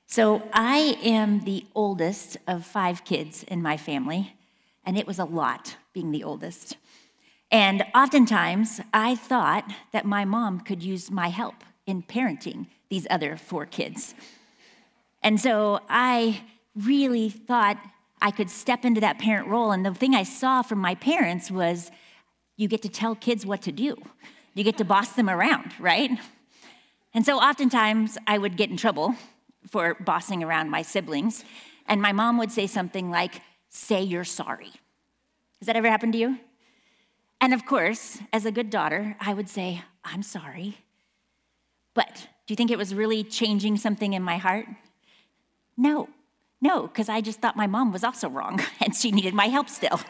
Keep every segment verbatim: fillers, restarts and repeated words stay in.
So I am the oldest of five kids in my family, and it was a lot being the oldest. And oftentimes, I thought that my mom could use my help in parenting these other four kids. And so I really thought I could step into that parent role. And the thing I saw from my parents was you get to tell kids what to do. You get to boss them around, right? And so oftentimes, I would get in trouble for bossing around my siblings. And my mom would say something like, say you're sorry. Has that ever happened to you? And of course, as a good daughter, I would say, I'm sorry. But do you think it was really changing something in my heart? No, no, because I just thought my mom was also wrong and she needed my help still.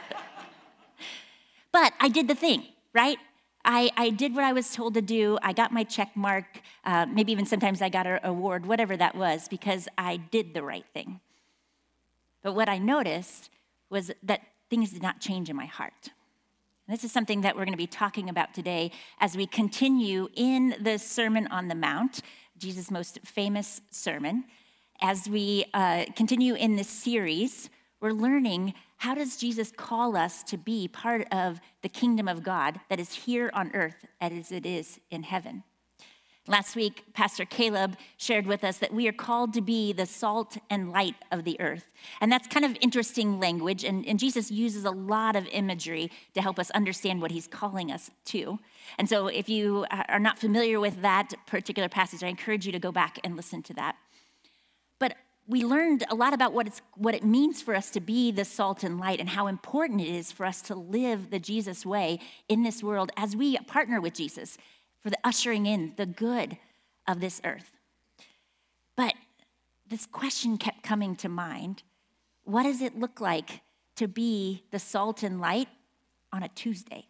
But I did the thing, right? I, I did what I was told to do. I got my check mark. Uh, maybe even sometimes I got an award, whatever that was, because I did the right thing. But what I noticed was that things did not change in my heart. And this is something that we're going to be talking about today as we continue in the Sermon on the Mount, Jesus' most famous sermon. As we uh, continue in this series, we're learning, how does Jesus call us to be part of the kingdom of God that is here on earth as it is in heaven? Last week, Pastor Caleb shared with us that we are called to be the salt and light of the earth. And that's kind of interesting language, and, and Jesus uses a lot of imagery to help us understand what he's calling us to. And so if you are not familiar with that particular passage, I encourage you to go back and listen to that. But we learned a lot about what it's what it means for us to be the salt and light and how important it is for us to live the Jesus way in this world as we partner with Jesus for the ushering in the good of this earth. But this question kept coming to mind. What does it look like to be the salt and light on a Tuesday?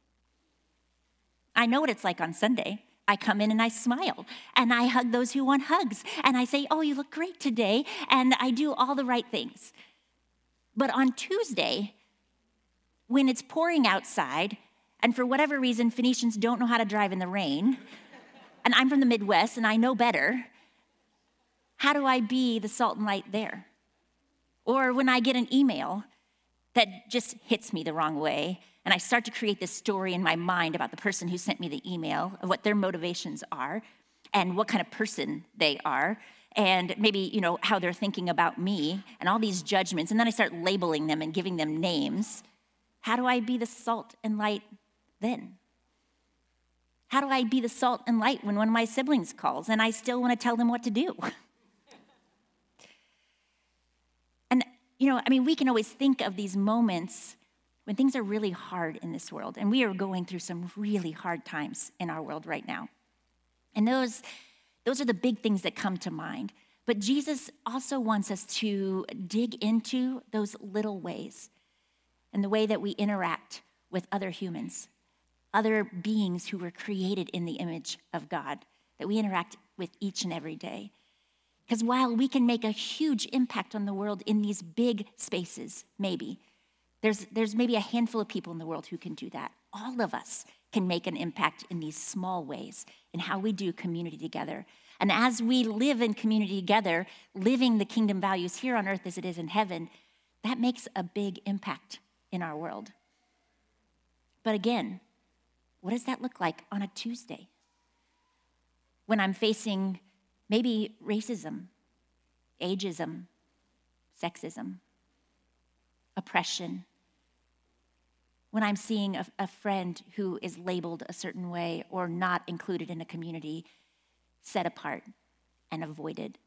I know what it's like on Sunday. I come in and I smile, and I hug those who want hugs, and I say, oh, you look great today, and I do all the right things. But on Tuesday, when it's pouring outside, and for whatever reason, Phoenicians don't know how to drive in the rain, and I'm from the Midwest, and I know better, how do I be the salt and light there? Or when I get an email that just hits me the wrong way, and I start to create this story in my mind about the person who sent me the email, of what their motivations are, and what kind of person they are, and maybe, you know, how they're thinking about me, and all these judgments, and then I start labeling them and giving them names. How do I be the salt and light then? How do I be the salt and light when one of my siblings calls and I still want to tell them what to do? And, you know, I mean, we can always think of these moments when things are really hard in this world, and we are going through some really hard times in our world right now. And those, those are the big things that come to mind. But Jesus also wants us to dig into those little ways and the way that we interact with other humans, other beings who were created in the image of God, that we interact with each and every day. Because while we can make a huge impact on the world in these big spaces, maybe, There's, there's maybe a handful of people in the world who can do that. All of us can make an impact in these small ways in how we do community together. And as we live in community together, living the kingdom values here on earth as it is in heaven, that makes a big impact in our world. But again, what does that look like on a Tuesday? When I'm facing maybe racism, ageism, sexism, oppression, when I'm seeing a, a friend who is labeled a certain way or not included in a community, set apart and avoided.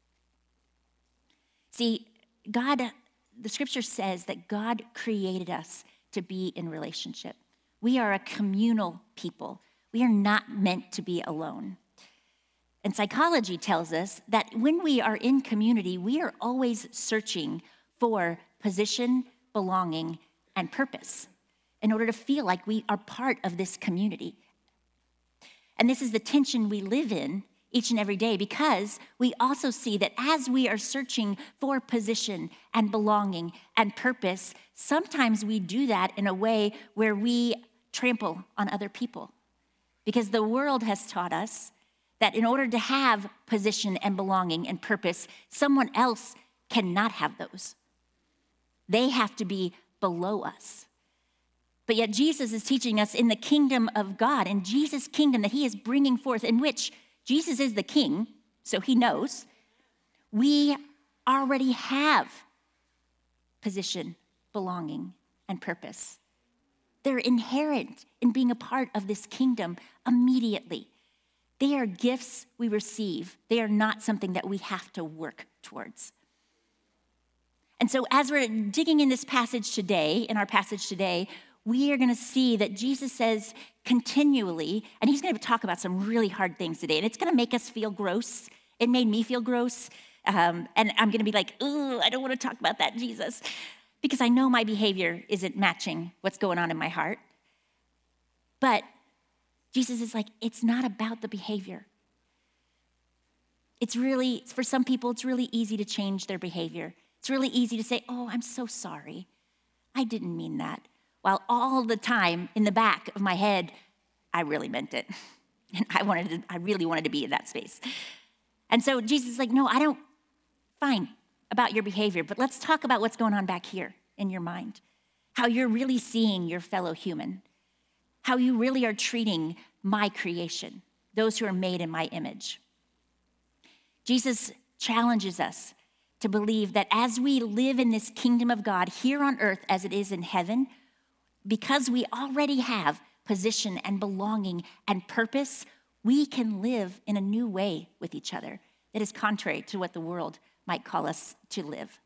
See, God, the scripture says that God created us to be in relationship. We are a communal people. We are not meant to be alone. And psychology tells us that when we are in community, we are always searching for position, belonging, and purpose in order to feel like we are part of this community. And this is the tension we live in each and every day, because we also see that as we are searching for position and belonging and purpose, sometimes we do that in a way where we trample on other people. Because the world has taught us that in order to have position and belonging and purpose, someone else cannot have those. They have to be below us. But yet Jesus is teaching us in the kingdom of God, in Jesus' kingdom that he is bringing forth, in which Jesus is the king, so he knows, we already have position, belonging, and purpose. They're inherent in being a part of this kingdom immediately. They are gifts we receive. They are not something that we have to work towards. And so as we're digging in this passage today, in our passage today, we are going to see that Jesus says continually, and he's going to talk about some really hard things today, and it's going to make us feel gross. It made me feel gross, um, and I'm going to be like, ooh, I don't want to talk about that, Jesus, because I know my behavior isn't matching what's going on in my heart. But Jesus is like, it's not about the behavior. It's really, for some people, it's really easy to change their behavior. It's really easy to say, oh, I'm so sorry. I didn't mean that. While all the time in the back of my head, I really meant it. And I wanted to, I really wanted to be in that space. And so Jesus is like, no, I don't, fine about your behavior, but let's talk about what's going on back here in your mind. How you're really seeing your fellow human. How you really are treating my creation, those who are made in my image. Jesus challenges us to believe that as we live in this kingdom of God here on earth as it is in heaven, because we already have position and belonging and purpose, we can live in a new way with each other that is contrary to what the world might call us to live.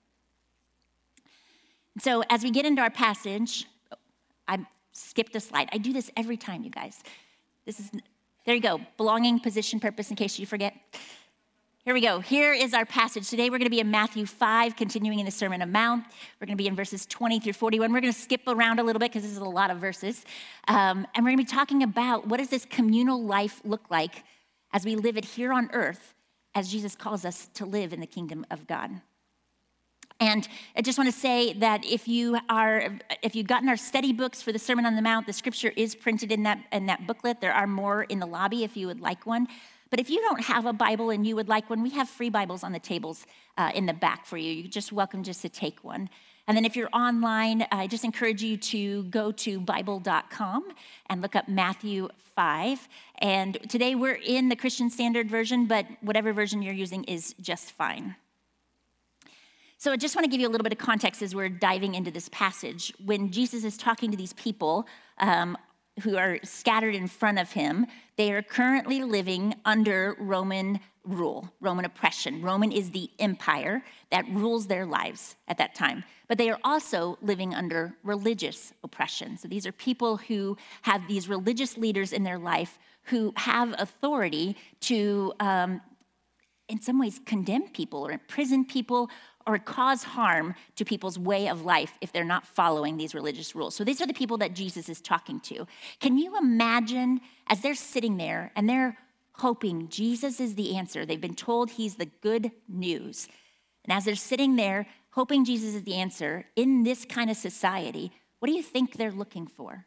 So as we get into our passage, I skipped a slide. I do this every time, you guys. This is, there you go, belonging, position, purpose, in case you forget. Here we go. Here is our passage. Today we're going to be in Matthew five, continuing in the Sermon on the Mount. We're going to be in verses twenty through forty-one. We're going to skip around a little bit because this is a lot of verses. Um, and we're going to be talking about what does this communal life look like as we live it here on earth as Jesus calls us to live in the kingdom of God. And I just want to say that if you are, if you've gotten our study books for the Sermon on the Mount, the scripture is printed in that, in that booklet. There are more in the lobby if you would like one. But if you don't have a Bible and you would like one, we have free Bibles on the tables uh, in the back for you. You're just welcome just to take one. And then if you're online, I just encourage you to go to Bible dot com and look up Matthew five. And today we're in the Christian Standard Version, but whatever version you're using is just fine. So I just want to give you a little bit of context as we're diving into this passage. When Jesus is talking to these people um, who are scattered in front of him, they are currently living under Roman rule, Roman oppression. Roman is the empire that rules their lives at that time. But they are also living under religious oppression. So these are people who have these religious leaders in their life who have authority to, um, in some ways, condemn people or imprison people or cause harm to people's way of life if they're not following these religious rules. So these are the people that Jesus is talking to. Can you imagine as they're sitting there and they're hoping Jesus is the answer? They've been told he's the good news. And as they're sitting there hoping Jesus is the answer in this kind of society, what do you think they're looking for?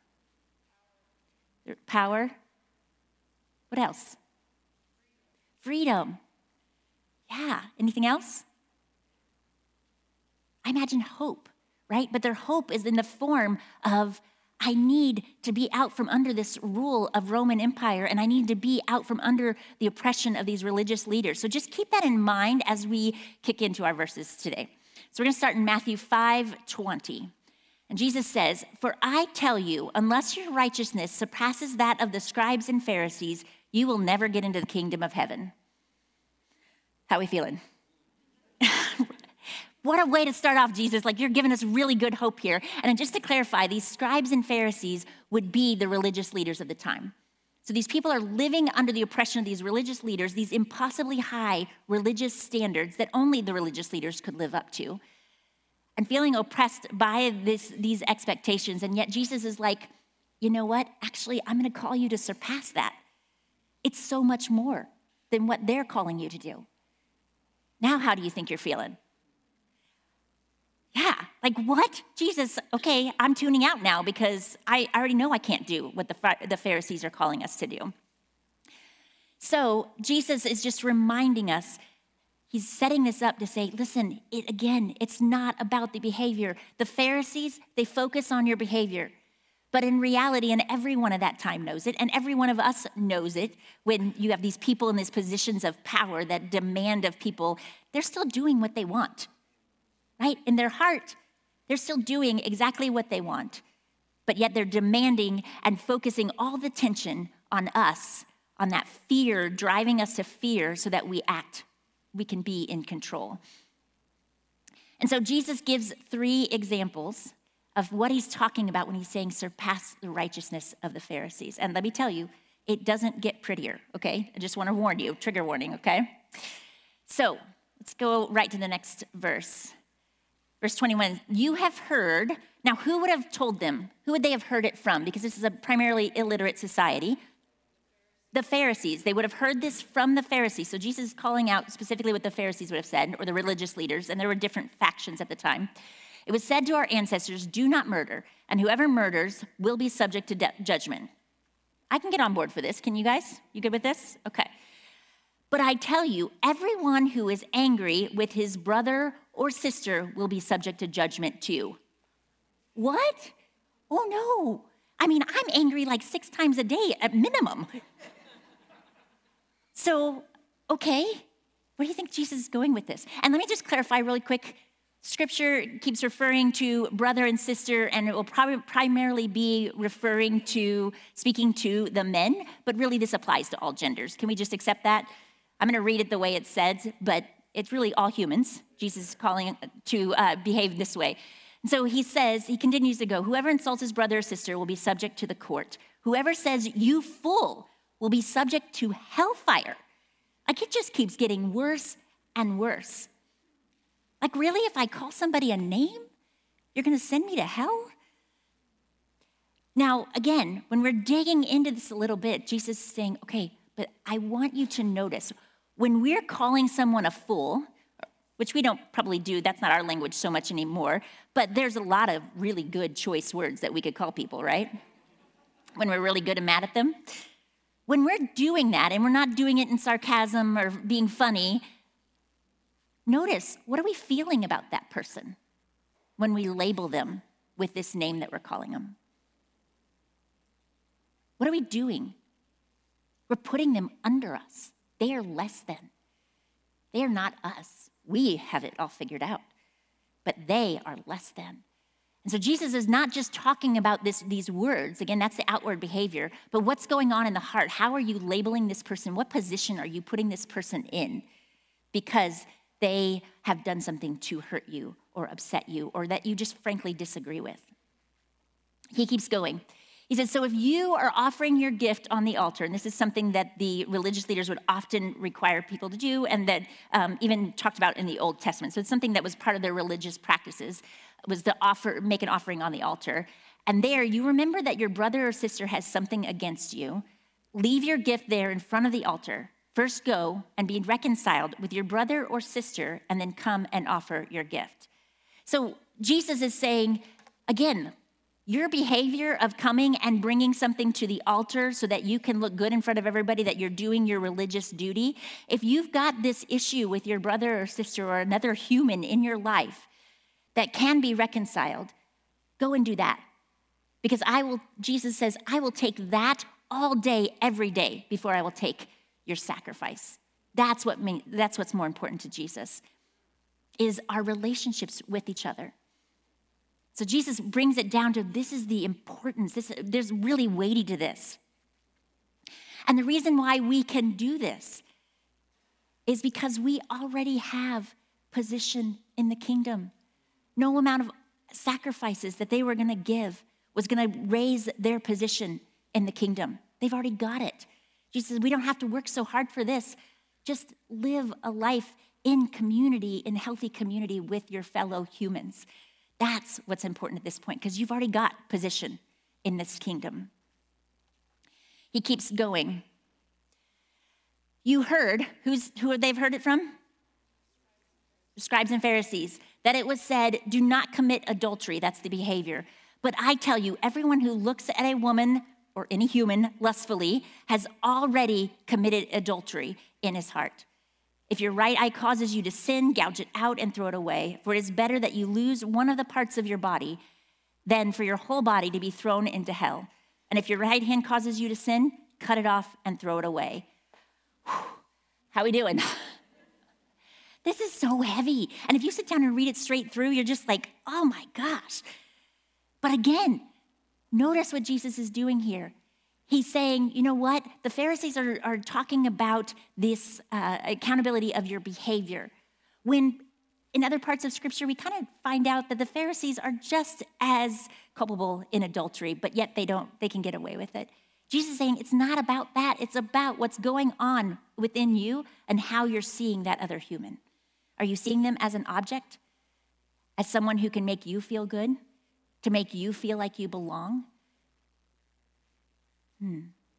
Power? What else? Freedom. Yeah. Anything else? I imagine hope, right? But their hope is in the form of, I need to be out from under this rule of Roman Empire, and I need to be out from under the oppression of these religious leaders. So just keep that in mind as we kick into our verses today. So we're going to start in Matthew five twenty. And Jesus says, "For I tell you, unless your righteousness surpasses that of the scribes and Pharisees, you will never get into the kingdom of heaven." How are we feeling? What a way to start off, Jesus. Like, you're giving us really good hope here. And then just to clarify, these scribes and Pharisees would be the religious leaders of the time. So these people are living under the oppression of these religious leaders, these impossibly high religious standards that only the religious leaders could live up to, and feeling oppressed by this, these expectations. And yet Jesus is like, you know what? Actually, I'm going to call you to surpass that. It's so much more than what they're calling you to do. Now, how do you think you're feeling? Yeah, like what? Jesus, okay, I'm tuning out now because I already know I can't do what the, the Pharisees are calling us to do. So Jesus is just reminding us, he's setting this up to say, listen, it, again, it's not about the behavior. The Pharisees, they focus on your behavior. But in reality, and everyone at that time knows it, and every one of us knows it, when you have these people in these positions of power that demand of people, they're still doing what they want, right? In their heart, they're still doing exactly what they want, but yet they're demanding and focusing all the tension on us, on that fear, driving us to fear so that we act, we can be in control. And so Jesus gives three examples of what he's talking about when he's saying surpass the righteousness of the Pharisees. And let me tell you, it doesn't get prettier, okay? I just want to warn you, trigger warning, okay? So let's go right to the next verse. Verse twenty-one, you have heard, now who would have told them? Who would they have heard it from? Because this is a primarily illiterate society. The Pharisees, they would have heard this from the Pharisees. So Jesus is calling out specifically what the Pharisees would have said, or the religious leaders, and there were different factions at the time. It was said to our ancestors, do not murder, and whoever murders will be subject to de- judgment. I can get on board for this. Can you guys? You good with this? Okay. But I tell you, everyone who is angry with his brother or sister will be subject to judgment too. What? Oh no. I mean, I'm angry like six times a day at minimum. So, okay, where do you think Jesus is going with this? And let me just clarify really quick. Scripture keeps referring to brother and sister, and it will probably primarily be referring to, speaking to the men, but really this applies to all genders. Can we just accept that? I'm going to read it the way it says, but it's really all humans. Jesus is calling to uh, behave this way. And so he says, he continues to go, whoever insults his brother or sister will be subject to the court. Whoever says, you fool, will be subject to hellfire. Like it just keeps getting worse and worse. Like, really, if I call somebody a name, you're going to send me to hell? Now, again, when we're digging into this a little bit, Jesus is saying, okay, but I want you to notice, when we're calling someone a fool, which we don't probably do, that's not our language so much anymore, but there's a lot of really good choice words that we could call people, right? When we're really good and mad at them. When we're doing that, and we're not doing it in sarcasm or being funny, notice, what are we feeling about that person when we label them with this name that we're calling them? What are we doing? We're putting them under us. They are less than. They are not us. We have it all figured out, but they are less than. And so Jesus is not just talking about this, these words. Again, that's the outward behavior, but what's going on in the heart? How are you labeling this person? What position are you putting this person in? Because they have done something to hurt you or upset you or that you just frankly disagree with. He keeps going. He says, so if you are offering your gift on the altar, and this is something that the religious leaders would often require people to do and that um, even talked about in the Old Testament. So it's something that was part of their religious practices, was to offer, make an offering on the altar. And there you remember that your brother or sister has something against you. Leave your gift there in front of the altar. First go and be reconciled with your brother or sister, and then come and offer your gift. So Jesus is saying, again, your behavior of coming and bringing something to the altar so that you can look good in front of everybody, that you're doing your religious duty, if you've got this issue with your brother or sister or another human in your life that can be reconciled, go and do that. Because I will, Jesus says, I will take that all day, every day, before I will take your sacrifice. That's what mean, that's what's more important to Jesus, is our relationships with each other. So Jesus brings it down to this is the importance. This, there's really weighty to this. And the reason why we can do this is because we already have position in the kingdom. No amount of sacrifices that they were going to give was going to raise their position in the kingdom. They've already got it. Jesus says, we don't have to work so hard for this. Just live a life in community, in healthy community with your fellow humans. That's what's important at this point, because you've already got position in this kingdom. He keeps going. You heard, who's, who they've heard it from? Scribes and Pharisees, that it was said, do not commit adultery. That's the behavior. But I tell you, everyone who looks at a woman or any human lustfully has already committed adultery in his heart. If your right eye causes you to sin, gouge it out and throw it away. For it is better that you lose one of the parts of your body than for your whole body to be thrown into hell. And if your right hand causes you to sin, cut it off and throw it away. Whew. How we doing? This is so heavy. And if you sit down and read it straight through, you're just like, oh my gosh. But again, notice what Jesus is doing here. He's saying, you know what? The Pharisees are, are talking about this uh, accountability of your behavior. When in other parts of Scripture, we kind of find out that the Pharisees are just as culpable in adultery, but yet they don't, they can get away with it. Jesus is saying it's not about that. It's about what's going on within you and how you're seeing that other human. Are you seeing them as an object? As someone who can make you feel good? To make you feel like you belong? Hmm.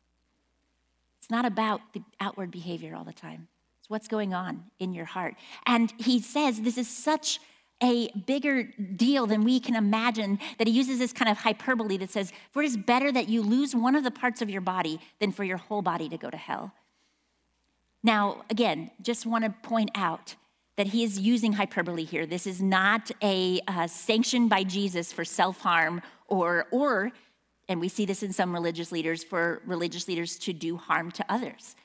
It's not about the outward behavior all the time. It's what's going on in your heart. And he says this is such a bigger deal than we can imagine, that he uses this kind of hyperbole that says, for it is better that you lose one of the parts of your body than for your whole body to go to hell. Now, again, just want to point out that he is using hyperbole here. This is not a uh, sanction by Jesus for self-harm or, or, and we see this in some religious leaders, for religious leaders to do harm to others.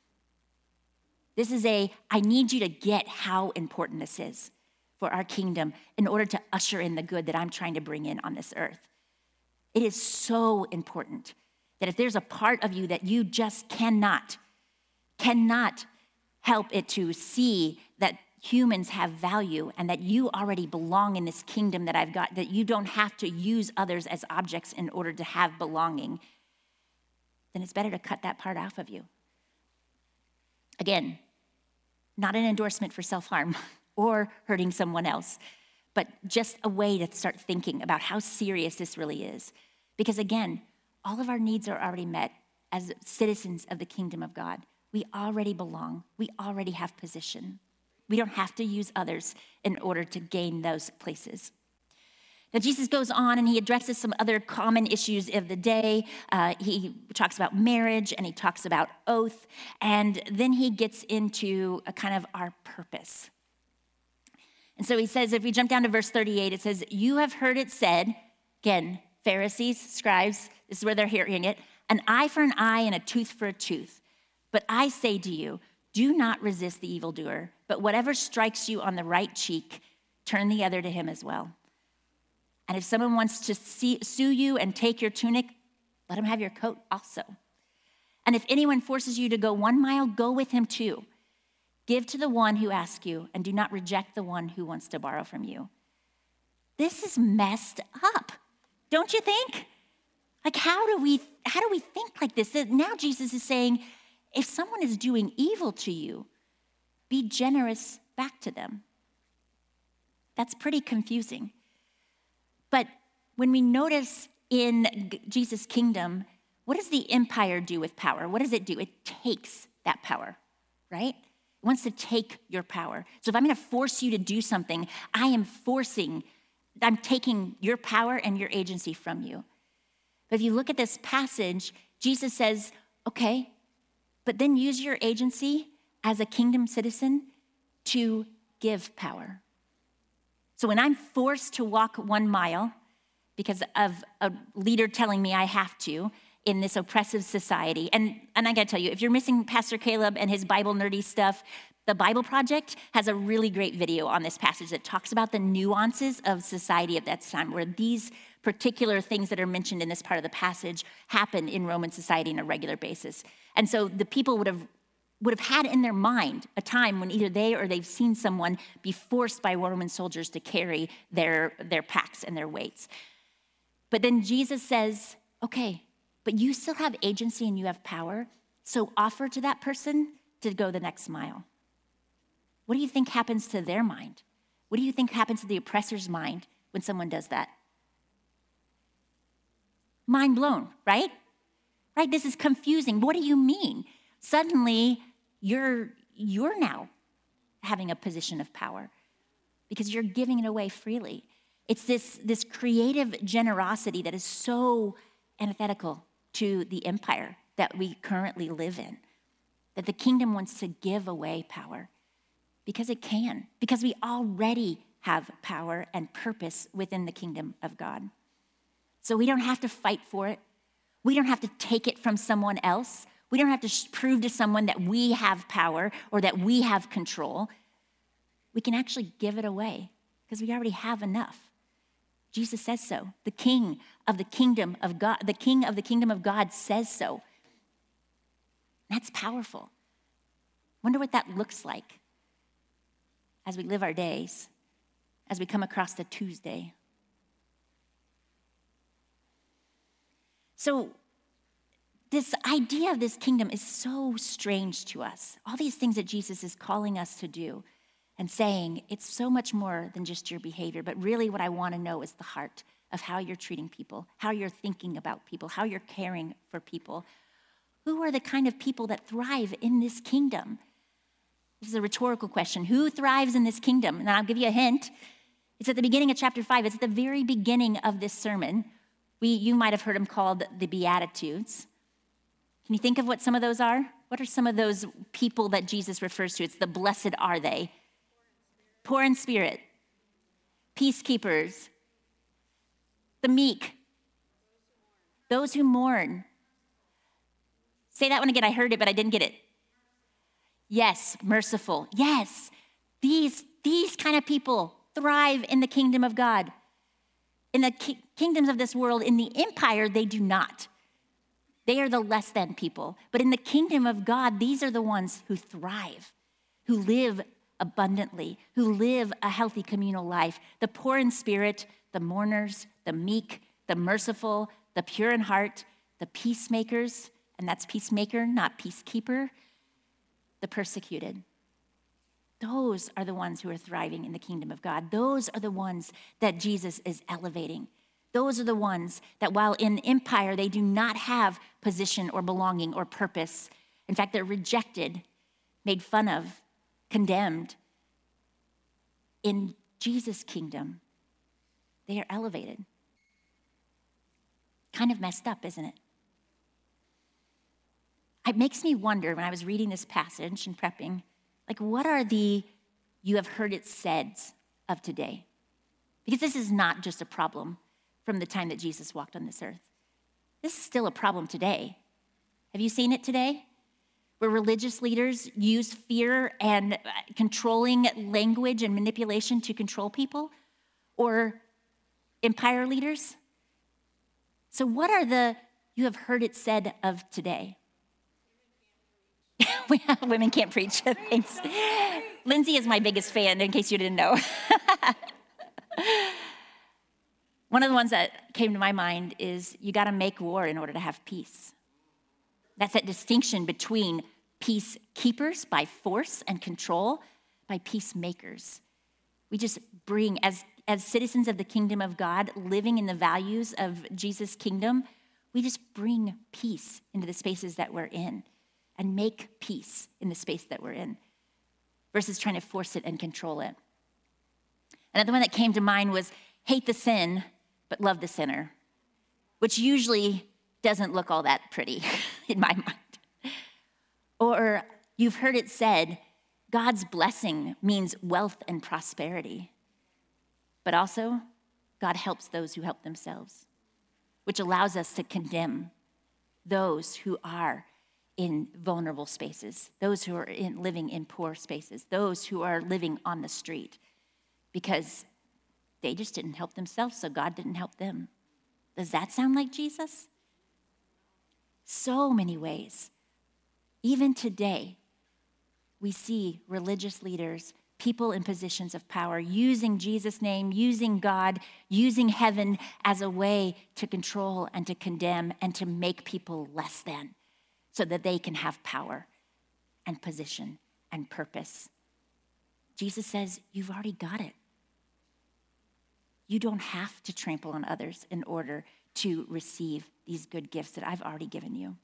This is a, I need you to get how important this is for our kingdom in order to usher in the good that I'm trying to bring in on this earth. It is so important that if there's a part of you that you just cannot, cannot help it to see that humans have value and that you already belong in this kingdom that I've got, that you don't have to use others as objects in order to have belonging, then it's better to cut that part off of you. Again, not an endorsement for self-harm or hurting someone else, but just a way to start thinking about how serious this really is. Because again, all of our needs are already met as citizens of the kingdom of God. We already belong. We already have position. We don't have to use others in order to gain those places. Now, Jesus goes on and he addresses some other common issues of the day. Uh, he talks about marriage and he talks about oath. And then he gets into a kind of our purpose. And so he says, if we jump down to verse thirty-eight, it says, you have heard it said, again, Pharisees, scribes, this is where they're hearing it, an eye for an eye and a tooth for a tooth. But I say to you, do not resist the evildoer, but whatever strikes you on the right cheek, turn the other to him as well. And if someone wants to see, sue you and take your tunic, let him have your coat also. And if anyone forces you to go one mile, go with him too. Give to the one who asks you, and do not reject the one who wants to borrow from you. This is messed up, don't you think? Like, how do we, how do we think like this? Now Jesus is saying, if someone is doing evil to you, be generous back to them. That's pretty confusing. But when we notice in Jesus' kingdom, what does the empire do with power? What does it do? It takes that power, right? It wants to take your power. So if I'm going to force you to do something, I am forcing, I'm taking your power and your agency from you. But if you look at this passage, Jesus says, okay, but then use your agency as a kingdom citizen to give power. So when I'm forced to walk one mile because of a leader telling me I have to in this oppressive society, and, and I gotta tell you, if you're missing Pastor Caleb and his Bible nerdy stuff, the Bible Project has a really great video on this passage that talks about the nuances of society at that time, where these particular things that are mentioned in this part of the passage happen in Roman society on a regular basis. And so the people would have would have had in their mind a time when either they or they've seen someone be forced by Roman soldiers to carry their, their packs and their weights. But then Jesus says, okay, but you still have agency and you have power, so offer to that person to go the next mile. What do you think happens to their mind? What do you think happens to the oppressor's mind when someone does that? Mind blown, right? Right, this is confusing. What do you mean? Suddenly, you're, you're now having a position of power because you're giving it away freely. It's this, this creative generosity that is so antithetical to the empire that we currently live in. That the kingdom wants to give away power because it can, because we already have power and purpose within the kingdom of God. So we don't have to fight for it. We don't have to take it from someone else. We don't have to prove to someone that we have power or that we have control. We can actually give it away because we already have enough. Jesus says so. The king of the kingdom of God, the king of the kingdom of God says so. That's powerful. Wonder what that looks like as we live our days, as we come across the Tuesday. So this idea of this kingdom is so strange to us. All these things that Jesus is calling us to do and saying, it's so much more than just your behavior, but really what I want to know is the heart of how you're treating people, how you're thinking about people, how you're caring for people. Who are the kind of people that thrive in this kingdom? This is a rhetorical question. Who thrives in this kingdom? And I'll give you a hint. It's at the beginning of chapter five. It's at the very beginning of this sermon. We, you might have heard them called the Beatitudes. Can you think of what some of those are? What are some of those people that Jesus refers to? It's the blessed are they. Poor in spirit. Peacekeepers. The meek. Those who mourn. Say that one again. I heard it, but I didn't get it. Yes, merciful. Yes, these, these kind of people thrive in the kingdom of God. In the ki- kingdoms of this world, in the empire, they do not. They are the less than people. But in the kingdom of God, these are the ones who thrive, who live abundantly, who live a healthy communal life. The poor in spirit, the mourners, the meek, the merciful, the pure in heart, the peacemakers, and that's peacemaker, not peacekeeper, the persecuted. Those are the ones who are thriving in the kingdom of God. Those are the ones that Jesus is elevating. Those are the ones that while in empire, they do not have position or belonging or purpose. In fact, they're rejected, made fun of, condemned. In Jesus' kingdom, they are elevated. Kind of messed up, isn't it? It makes me wonder when I was reading this passage and prepping, like what are the you have heard it said of today? Because this is not just a problem from the time that Jesus walked on this earth. This is still a problem today. Have you seen it today? Where religious leaders use fear and controlling language and manipulation to control people? Or empire leaders? So what are the you have heard it said of today? Women can't preach. Thanks. Lindsay is my biggest fan, in case you didn't know. One of the ones that came to my mind is you got to make war in order to have peace. That's that distinction between peacekeepers by force and control, by peacemakers. We just bring, as, as citizens of the kingdom of God, living in the values of Jesus' kingdom, we just bring peace into the spaces that we're in and make peace in the space that we're in versus trying to force it and control it. Another one that came to mind was hate the sin, but love the sinner, which usually doesn't look all that pretty in my mind. Or you've heard it said, God's blessing means wealth and prosperity, but also God helps those who help themselves, which allows us to condemn those who are in vulnerable spaces, those who are in, living in poor spaces, those who are living on the street, because they just didn't help themselves, so God didn't help them. Does that sound like Jesus? So many ways. Even today, we see religious leaders, people in positions of power, using Jesus' name, using God, using heaven as a way to control and to condemn and to make people less than, so that they can have power and position and purpose. Jesus says, you've already got it. You don't have to trample on others in order to receive these good gifts that I've already given you.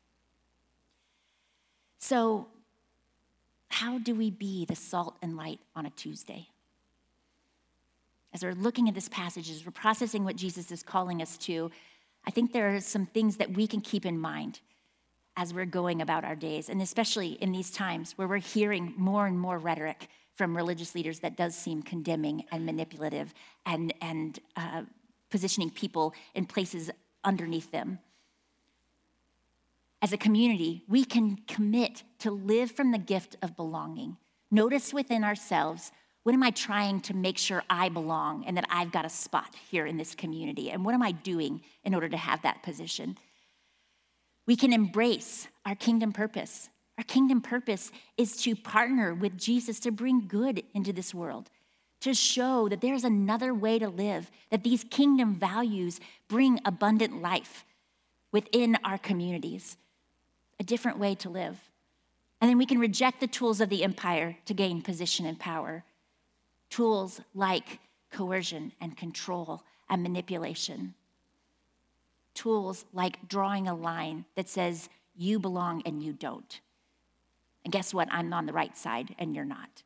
So, how do we be the salt and light on a Tuesday? As we're looking at this passage, as we're processing what Jesus is calling us to, I think there are some things that we can keep in mind as we're going about our days, and especially in these times where we're hearing more and more rhetoric from religious leaders that does seem condemning and manipulative and, and uh, positioning people in places underneath them. As a community, we can commit to live from the gift of belonging. Notice within ourselves, what am I trying to make sure I belong and that I've got a spot here in this community? And what am I doing in order to have that position? We can embrace our kingdom purpose. Our kingdom purpose is to partner with Jesus to bring good into this world, to show that there's another way to live, that these kingdom values bring abundant life within our communities, a different way to live. And then we can reject the tools of the empire to gain position and power, tools like coercion and control and manipulation, tools like drawing a line that says you belong and you don't. And guess what? I'm on the right side and you're not.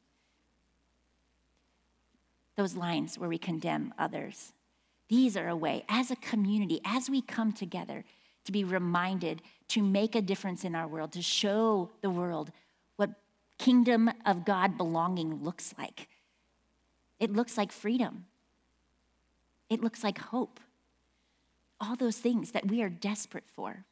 Those lines where we condemn others. These are a way, as a community, as we come together, to be reminded to make a difference in our world, to show the world what kingdom of God belonging looks like. It looks like freedom. It looks like hope. All those things that we are desperate for.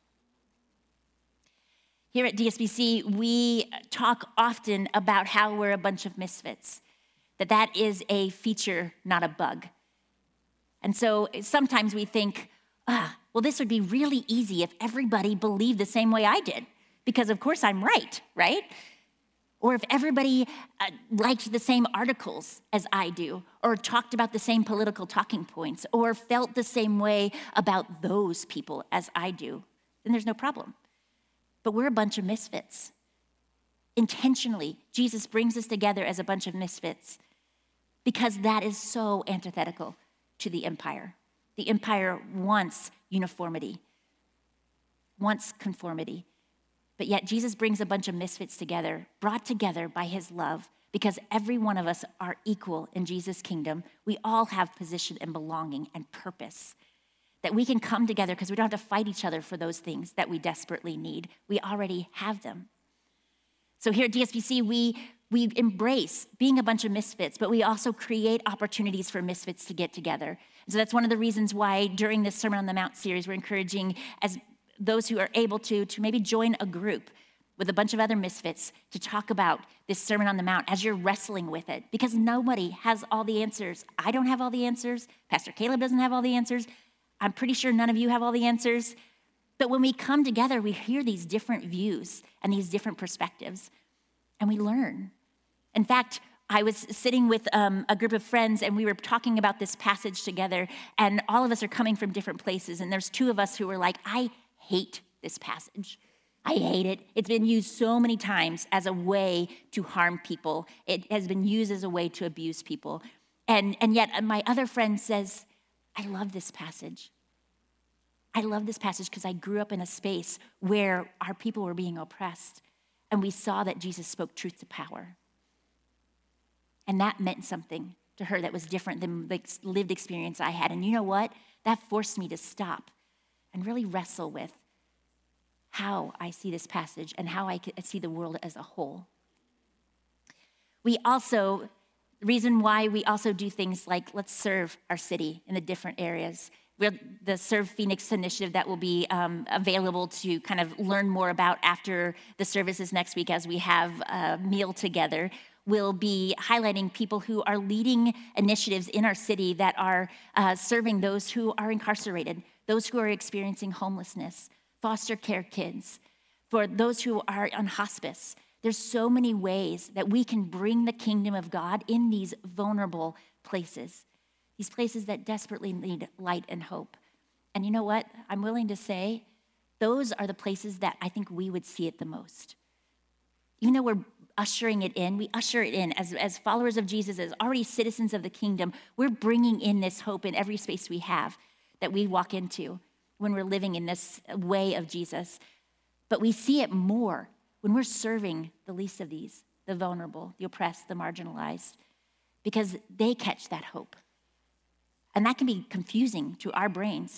Here at D S B C, we talk often about how we're a bunch of misfits, that that is a feature, not a bug. And so sometimes we think, ah, well, this would be really easy if everybody believed the same way I did, because of course I'm right, right? Or if everybody uh, liked the same articles as I do, or talked about the same political talking points, or felt the same way about those people as I do, then there's no problem. But we're a bunch of misfits. Intentionally, Jesus brings us together as a bunch of misfits because that is so antithetical to the empire. The empire wants uniformity, wants conformity. But yet Jesus brings a bunch of misfits together, brought together by his love, because every one of us are equal in Jesus' kingdom. We all have position and belonging and purpose, that we can come together because we don't have to fight each other for those things that we desperately need. We already have them. So here at D S B C, we, we embrace being a bunch of misfits, but we also create opportunities for misfits to get together. So that's one of the reasons why during this Sermon on the Mount series, we're encouraging as those who are able to, to maybe join a group with a bunch of other misfits to talk about this Sermon on the Mount as you're wrestling with it, because nobody has all the answers. I don't have all the answers. Pastor Caleb doesn't have all the answers. I'm pretty sure none of you have all the answers. But when we come together, we hear these different views and these different perspectives, and we learn. In fact, I was sitting with um, a group of friends, and we were talking about this passage together, and all of us are coming from different places, and there's two of us who were like, I hate this passage. I hate it. It's been used so many times as a way to harm people. It has been used as a way to abuse people. And, and yet my other friend says, I love this passage. I love this passage because I grew up in a space where our people were being oppressed, and we saw that Jesus spoke truth to power. And that meant something to her that was different than the lived experience I had. And you know what? That forced me to stop and really wrestle with how I see this passage and how I see the world as a whole. We also, the reason why we also do things like let's serve our city in the different areas. We're the Serve Phoenix initiative that will be um, available to kind of learn more about after the services next week as we have a meal together. We'll be highlighting people who are leading initiatives in our city that are uh, serving those who are incarcerated, those who are experiencing homelessness, foster care kids, for those who are on hospice. There's so many ways that we can bring the kingdom of God in these vulnerable places, these places that desperately need light and hope. And you know what? I'm willing to say those are the places that I think we would see it the most. Even though we're ushering it in, we usher it in as, as followers of Jesus, as already citizens of the kingdom. We're bringing in this hope in every space we have that we walk into when we're living in this way of Jesus. But we see it more when we're serving the least of these, the vulnerable, the oppressed, the marginalized, because they catch that hope. And that can be confusing to our brains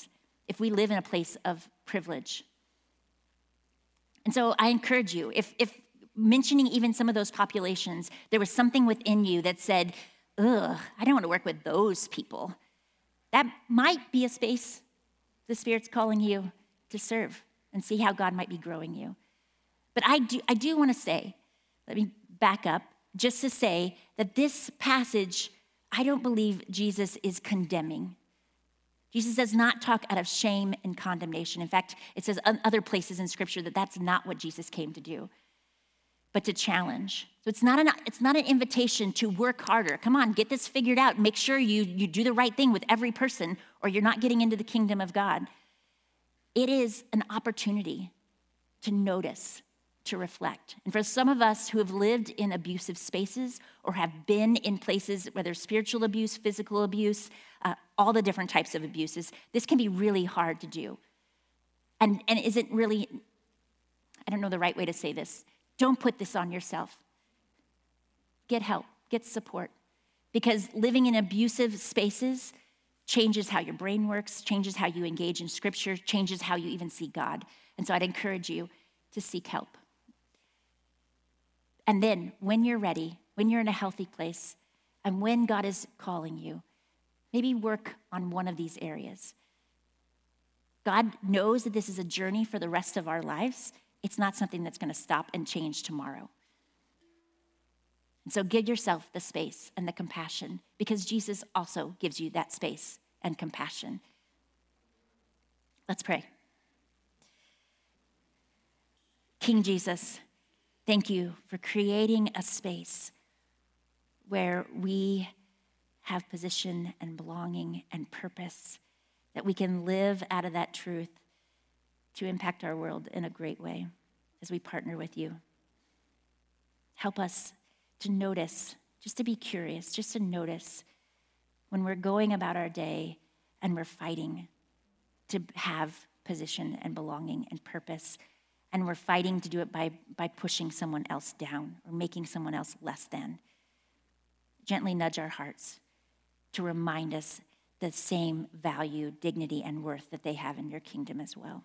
if we live in a place of privilege. And so I encourage you, if, if mentioning even some of those populations, there was something within you that said, ugh, I don't want to work with those people. That might be a space the Spirit's calling you to serve and see how God might be growing you. But I do, I do want to say, let me back up, just to say that this passage, I don't believe Jesus is condemning. Jesus does not talk out of shame and condemnation. In fact, it says in other places in Scripture that that's not what Jesus came to do, but to challenge. So it's not an, it's not an invitation to work harder. Come on, get this figured out. Make sure you, you do the right thing with every person, or you're not getting into the kingdom of God. It is an opportunity to notice, to reflect. And for some of us who have lived in abusive spaces or have been in places, whether spiritual abuse, physical abuse, uh, all the different types of abuses, this can be really hard to do. And, and is it really, I don't know the right way to say this, don't put this on yourself. Get help, get support. Because living in abusive spaces changes how your brain works, changes how you engage in Scripture, changes how you even see God. And so I'd encourage you to seek help. And then when you're ready, when you're in a healthy place, and when God is calling you, maybe work on one of these areas. God knows that this is a journey for the rest of our lives. It's not something that's going to stop and change tomorrow. And so give yourself the space and the compassion, because Jesus also gives you that space and compassion. Let's pray. King Jesus, thank you for creating a space where we have position and belonging and purpose, that we can live out of that truth to impact our world in a great way as we partner with you. Help us to notice, just to be curious, just to notice when we're going about our day and we're fighting to have position and belonging and purpose, and we're fighting to do it by, by pushing someone else down or making someone else less than. Gently nudge our hearts to remind us the same value, dignity, and worth that they have in your kingdom as well.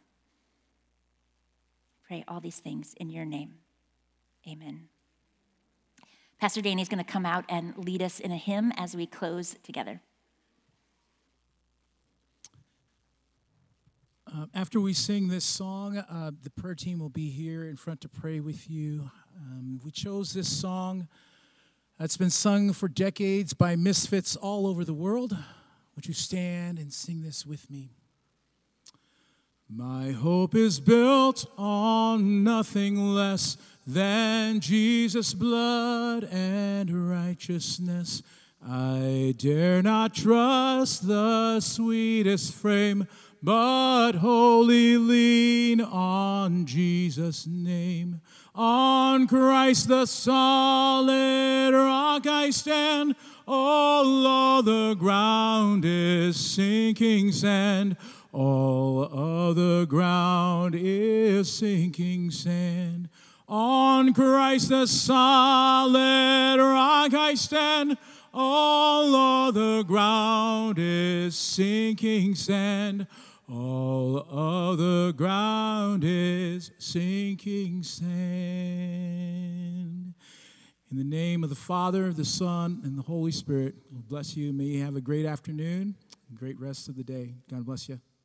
Pray all these things in your name. Amen. Pastor Danny is going to come out and lead us in a hymn as we close together. Uh, after we sing this song, uh, the prayer team will be here in front to pray with you. Um, we chose this song. It's been sung for decades by misfits all over the world. Would you stand and sing this with me? My hope is built on nothing less than Jesus' blood and righteousness. I dare not trust the sweetest frame, but wholly lean on Jesus' name. On Christ the solid rock I stand. All other ground is sinking sand. All other ground is sinking sand. On Christ the solid rock I stand. All other ground is sinking sand. All other ground is sinking sand. In the name of the Father, the Son, and the Holy Spirit, we'll bless you. May you have a great afternoon, and great rest of the day. God bless you.